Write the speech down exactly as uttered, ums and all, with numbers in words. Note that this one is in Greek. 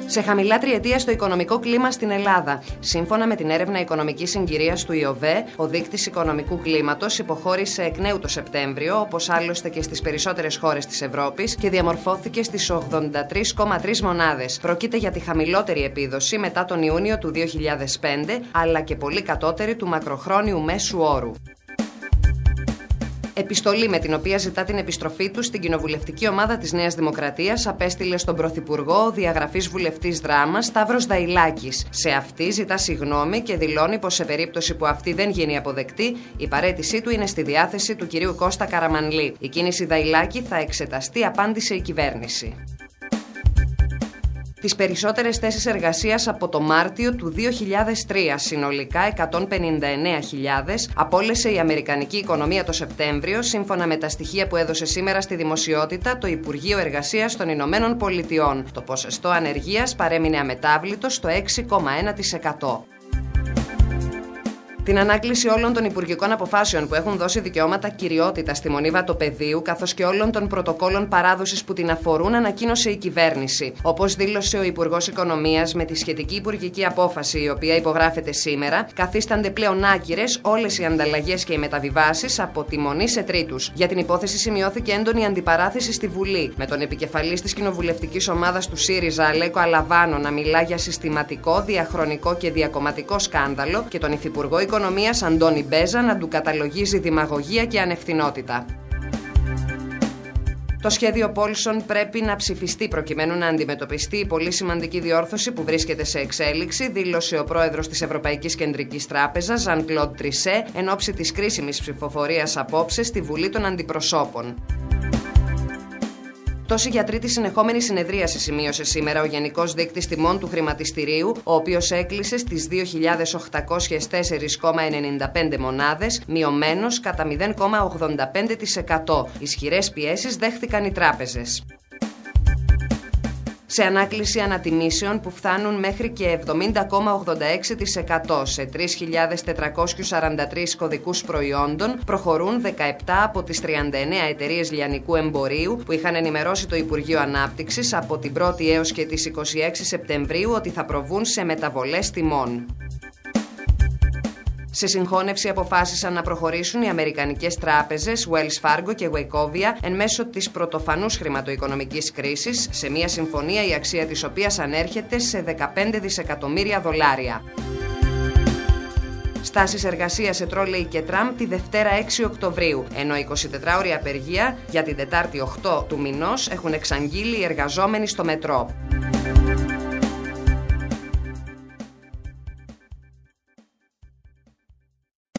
Σε χαμηλά τριετία στο οικονομικό κλίμα στην Ελλάδα. Σύμφωνα με την έρευνα οικονομικής συγκυρίας του ΙΟΒΕ, ο δείκτης οικονομικού κλίματος υποχώρησε εκ νέου το Σεπτέμβριο, όπως άλλωστε και στις περισσότερες χώρες της Ευρώπης, και διαμορφώθηκε στις ογδόντα τρία κόμμα τρία μονάδες. Πρόκειται για τη χαμηλότερη επίδοση μετά τον Ιούνιο του δύο χιλιάδες πέντε, αλλά και πολύ κατώτερη του μακροχρόνιου μέσου όρου. Επιστολή με την οποία ζητά την επιστροφή του στην κοινοβουλευτική ομάδα της Νέας Δημοκρατίας απέστειλε στον Πρωθυπουργό ο διαγραφής βουλευτής Δράμας Σταύρος Δαϊλάκης. Σε αυτή ζητά συγγνώμη και δηλώνει πως σε περίπτωση που αυτή δεν γίνει αποδεκτή, η παραίτησή του είναι στη διάθεση του κυρίου Κώστα Καραμανλή. Η κίνηση Δαϊλάκη θα εξεταστεί, απάντησε η κυβέρνηση. Τις περισσότερες θέσεις εργασίας από το Μάρτιο του δύο χιλιάδες τρία, συνολικά εκατόν πενήντα εννέα χιλιάδες, απόλυσε η αμερικανική οικονομία το Σεπτέμβριο, σύμφωνα με τα στοιχεία που έδωσε σήμερα στη δημοσιότητα το Υπουργείο Εργασίας των Ηνωμένων Πολιτειών. Το ποσοστό ανεργίας παρέμεινε αμετάβλητο στο έξι κόμμα ένα τοις εκατό. Την ανάκληση όλων των υπουργικών αποφάσεων που έχουν δώσει δικαιώματα κυριότητα στη Μονή Βατοπεδίου, καθώς και όλων των πρωτοκόλων παράδοσης που την αφορούν, ανακοίνωσε η κυβέρνηση. Όπως δήλωσε ο Υπουργός Οικονομίας, με τη σχετική υπουργική απόφαση, η οποία υπογράφεται σήμερα, καθίστανται πλέον άκυρες όλες οι ανταλλαγές και οι μεταβιβάσεις από τη Μονή σε τρίτους. Για την υπόθεση σημειώθηκε έντονη αντιπαράθεση στη Βουλή, με τον επικεφαλής της κοινοβουλευτικής ομάδας του ΣΥΡΙΖΑ, Αλέκο Αλαβάνο, να μιλά για συστηματικό, διαχρονικό και διακομματικό σκάνδαλο και τον Υφυπουργό Οικονομίας Αντώνη Μπέζα να του καταλογίζει δημαγωγία και ανευθυνότητα. Το σχέδιο Πόλσον πρέπει να ψηφιστεί προκειμένου να αντιμετωπιστεί η πολύ σημαντική διόρθωση που βρίσκεται σε εξέλιξη, δήλωσε ο πρόεδρος της Ευρωπαϊκής Κεντρικής Τράπεζας, Ζαν Κλοντ Τρισέ, εν ώψη της κρίσιμης ψηφοφορίας απόψε στη Βουλή των Αντιπροσώπων. Τόση για τρίτη συνεχόμενη συνεδρίαση σημείωσε σήμερα ο Γενικός Δείκτης Τιμών του Χρηματιστηρίου, ο οποίος έκλεισε στις δύο χιλιάδες οκτακόσιες τέσσερα κόμμα ενενήντα πέντε μονάδες, μειωμένος κατά μηδέν κόμμα ογδόντα πέντε τοις εκατό. Ισχυρές πιέσεις δέχθηκαν οι τράπεζες. Σε ανάκληση ανατιμήσεων που φτάνουν μέχρι και εβδομήντα κόμμα ογδόντα έξι τοις εκατό σε τρεις χιλιάδες τετρακόσιους σαράντα τρεις κωδικούς προϊόντων, προχωρούν δεκαεπτά από τις τριάντα εννέα εταιρείες λιανικού εμπορίου που είχαν ενημερώσει το Υπουργείο Ανάπτυξης από την πρώτη έως και τις είκοσι έξι Σεπτεμβρίου ότι θα προβούν σε μεταβολές τιμών. Σε συγχώνευση αποφάσισαν να προχωρήσουν οι αμερικανικές τράπεζες Wells Fargo και Wachovia εν μέσω της πρωτοφανούς χρηματοοικονομικής κρίσης, σε μια συμφωνία η αξία της οποίας ανέρχεται σε δεκαπέντε δισεκατομμύρια δολάρια. Στάσεις εργασίας σε τρόλεϊ και τραμ τη Δευτέρα έξι Οκτωβρίου, ενώ εικοσιτετράωρη απεργία για την Τετάρτη οκτώ του μηνός έχουν εξαγγείλει οι εργαζόμενοι στο μετρό.